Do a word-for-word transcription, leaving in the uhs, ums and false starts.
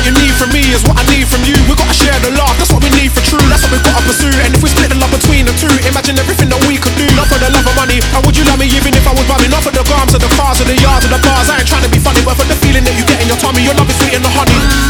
you need from me is what I need from you. We gotta share the love, that's what we need for true. That's what we gotta pursue. And if we split the love between the two, imagine everything that we could do. Not for the love of money, and would you love me even if I was bumming? Not for the grams or the cars or the yards or the bars. I ain't trying to be funny, but for the feeling that you get in your tummy. Your love is sweet and the honey.